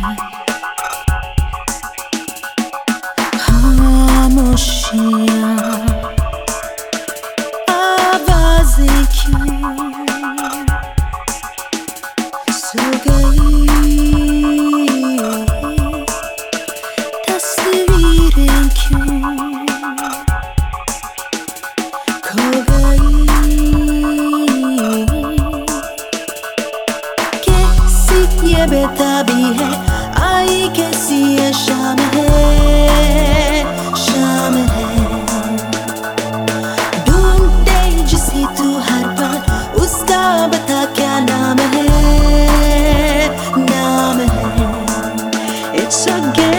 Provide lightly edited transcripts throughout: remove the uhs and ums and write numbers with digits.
खामोशियाँ आवाज़ें क्यों सो गई, तस्वीरें क्यों खो गई। कैसी ये बेताबी है, आई कैसी ये शाम है, शाम है। ढूंढे जिसे तू हर बार, उसका बता क्या नाम है, नाम है। It's a game.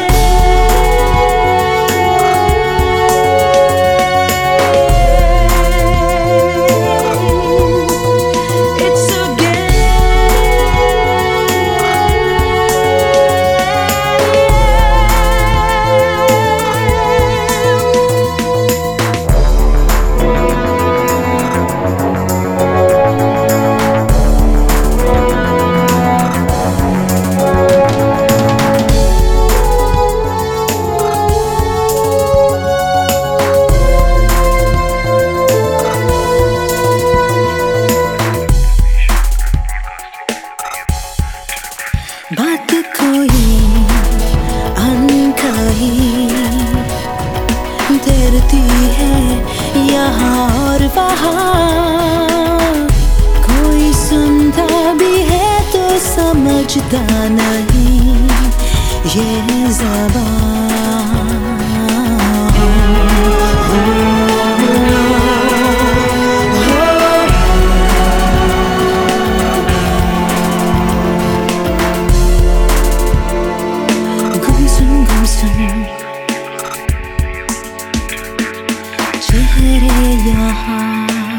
बात कोई अनकही तैरती है यहाँ और वहाँ, कोई सुनता भी है तो समझता नहीं ये ज़बान। चेहरे यहाँ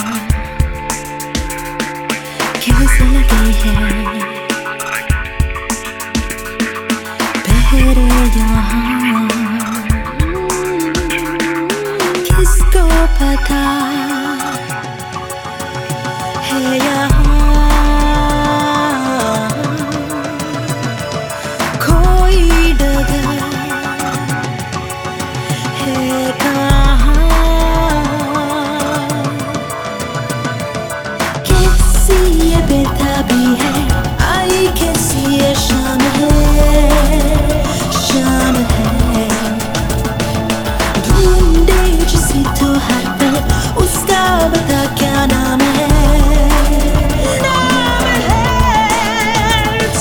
कैसे लगे हैं, पहरे यहाँ किसको पता है यहाँ कोई डगर है कहाँ। ये बेताबी है, आई कैसी ये शाम है, शाम है। ढूंढे जिसे तो हर पल, उसका बता क्या नाम है, नाम है। It's